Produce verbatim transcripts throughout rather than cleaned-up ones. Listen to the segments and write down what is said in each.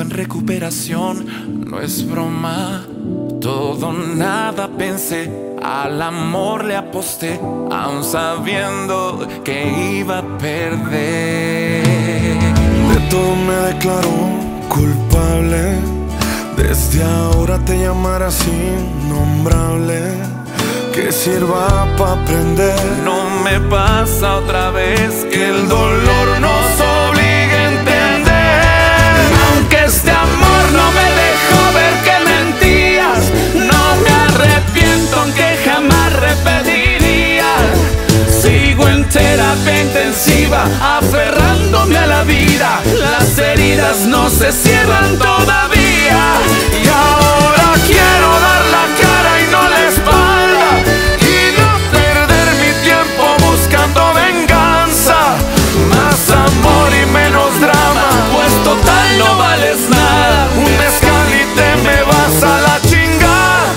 en recuperación, no es broma. Todo nada pensé, al amor le aposté, aun sabiendo que iba a perder. De todo me declaro culpable, desde ahora te llamarás innombrable. Que sirva pa' aprender. No me pasa otra vez que el dolor nos obligue a entender. Aunque este amor no me dejó ver que mentías, no me arrepiento aunque jamás repetiría. Sigo en terapia intensiva, aferrándome a la vida. Las heridas no se cierran todavía. Y ahora quiero dar la cara y no la espalda, y no perder mi tiempo buscando venganza. Más amor y menos drama, pues total no vales nada. Un mezcal y te me vas a la chingada.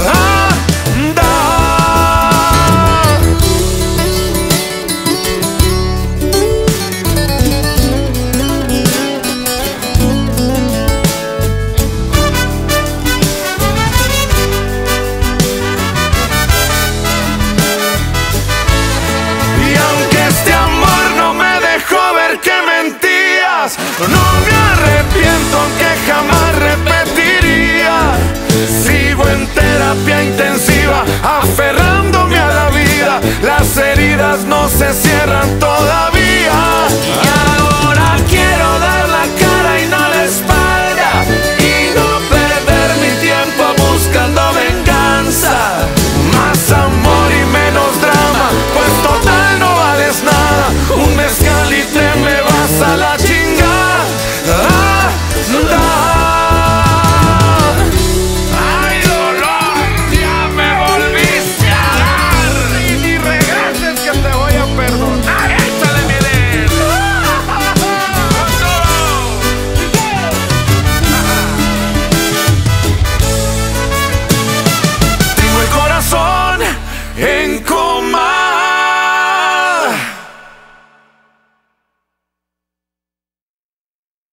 No me arrepiento aunque jamás repetiría. Sigo en terapia intensiva, aferrándome a la vida. Las heridas no se cierran todavía.